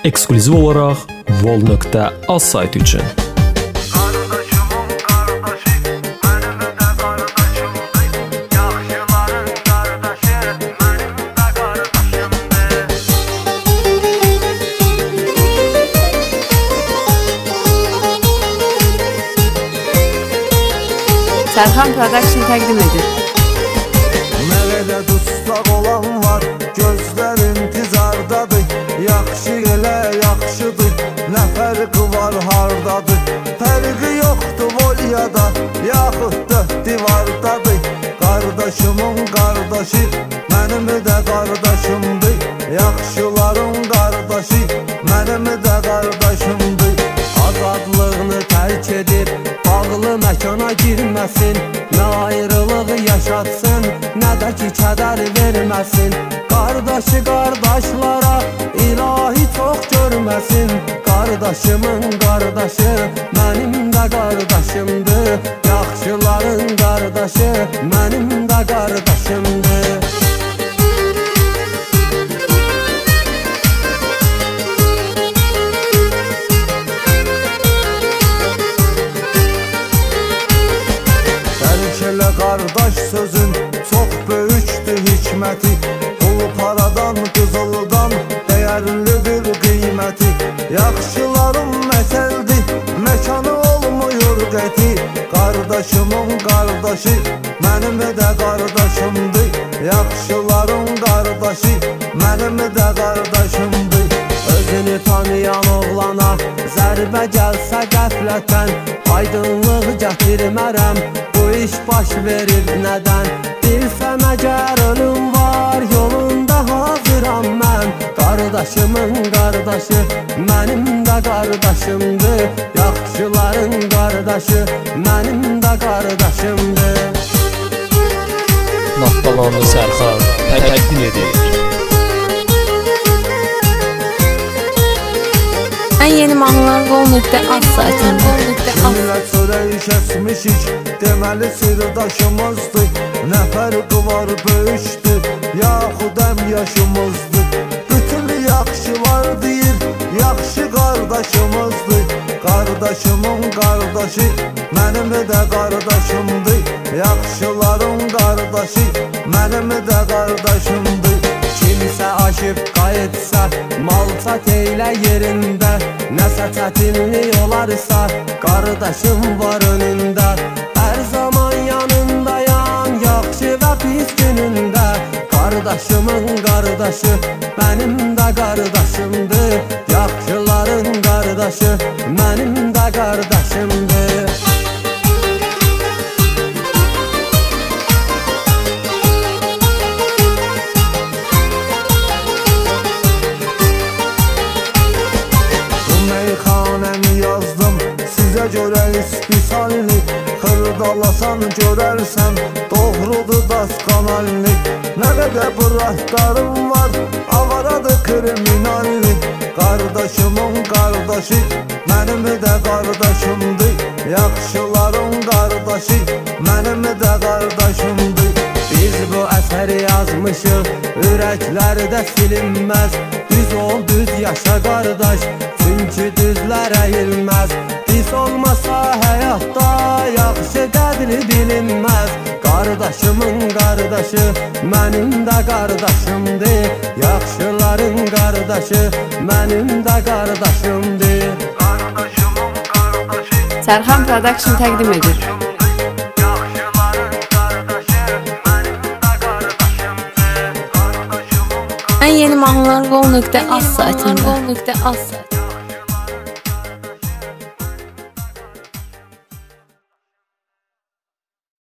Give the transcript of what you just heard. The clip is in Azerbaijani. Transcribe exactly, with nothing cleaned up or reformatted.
Eksklüziv olaraq vol nöqtə az saytı üçün. Sərxan Production təqdim edir. Nerede dustaq olan var, gözlər intizardadır. Yaxşı elə yaxşıdır, nə fərqi var hardadır. Fərqi yoxdur volyada, yaxud da divardadır. Qardaşımın qardaşı, mənim də qardaşımdır. Yaxşıların qardaşı, mənim də qardaşımdır. Azadlığını tərk edir, bağlı məkana girməsin. Nə ayrılıq yaşatsın, nə də ki kədər verməsin. Qardaşı qardaşlara ilahi çox görməsin. Qardaşımın qardaşı, mənim də qardaşımdır. Yaxşıların qardaşı, mənim də qardaşımdır. Elə qardaş sözün çox böyükdür hikməti. Pul paradan, qızıldan dəyərlidir qiyməti. Yaxşıların məsəldir, məkanı olmuyor qəti. Qardaşımın qardaşı, mənim də qardaşımdır. Yaxşıların qardaşı, mənim də qardaşımdır. Özünü tanıyan oğlana zərbə gəlsə qəflətən, aydınlıq gətirmərəm, bu iş baş verir nədən? Bilsəm əgər ölüm var, yolunda hazıram mən. Qardaşımın qardaşı, mənim də qardaşımdır. Yaxşıların qardaşı, mənim də qardaşımdır. Naftalandı Sərxan təqdim edir. Ən yeni mahnılar vol nöqtə az saytında. Kimlə çörəyi kəsmişik, deməli sirdaşımızdır. Nə fərqi var böyükdür, yaxud əm yaşımızdır. Bütün yaxşılar deyir, yaxşı qardaşımızdır. Qardaşımın qardaşı, mənim də qardaşımdır. Yaxşıların qardaşı, mənim də qardaşımdır. Kimsə aşıb qayıtsa, malçat eylə yerində. Nəsə çətinlik olarsa, qardaşım var önündə. Hər zaman yanındayam, yaxşı və pis günündə. Qardaşımın qardaşı, mənim də qardaşımdır. Yaxşıların qardaşı, mənim də qardaşımdır. Sizə görə ispisalli, xırdalasan görərsən, doğrudur dasqanalli. Nə qədər bu rəhtarım var, avaradır kriminalli. Qardaşımın qardaşı, mənim də qardaşımdır. Yaxşıların qardaşı, mənim də qardaşımdır. Biz bu əsəri yazmışıq, ürəklərdə silinməz. Düz ol, düz yaşa qardaş, çünki düzlər əyilməz. Pis olmasa həyatda yaxşı qədri bilinməz. Qardaşımın qardaşı, mənim də qardaşımdır. Yaxşıların qardaşı, mənim də qardaşımdır. Qardaşımın qardaşı, Sərxan Production təqdim edir. Ən yeni mahnılar vol nöqtə az saytında.